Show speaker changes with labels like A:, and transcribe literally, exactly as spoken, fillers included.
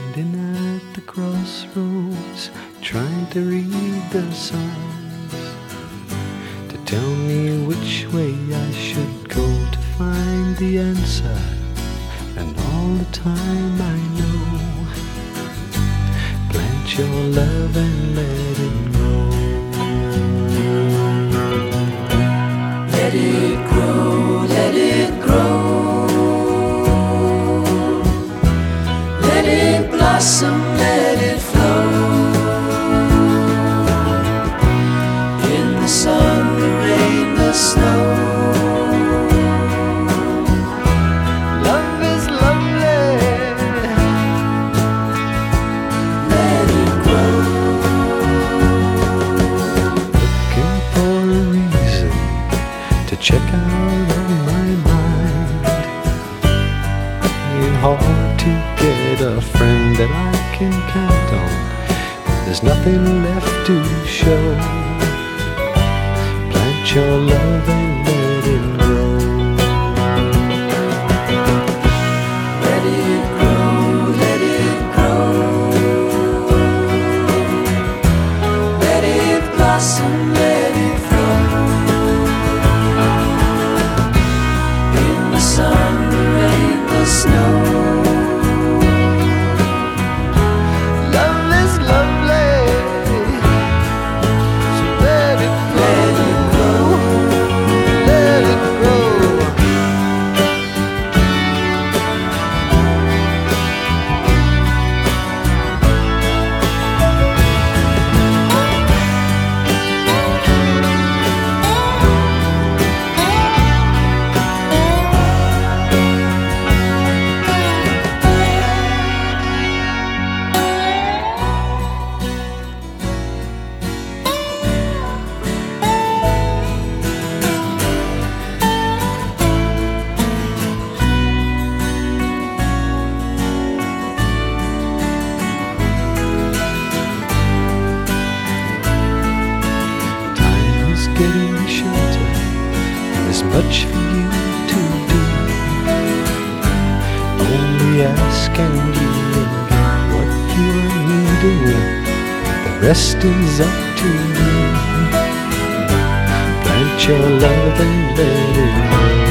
A: Standing at the crossroads, trying to read the signs to tell me which way I should go to find the answer. And all the time I know, plant your love and let it grow.
B: Let it grow, let it grow. Let it blossom, let it flow. In the sun, the rain, the snow.
A: Love is lovely.
B: Let it grow.
A: Looking for a reason to check out of my mind. Ain't hard to get a friend that I can count on. There's nothing left to show. Plant your love and let it grow.
B: Let it grow, let it grow. Let it blossom, let it flow. In the sun, the rain, the snow.
A: Love is lovely, so let it grow, let it grow. Time is getting shorter, there's much for you to do. Only ask and you will get what you are needing. The rest is up to you. Plant your love and let it grow.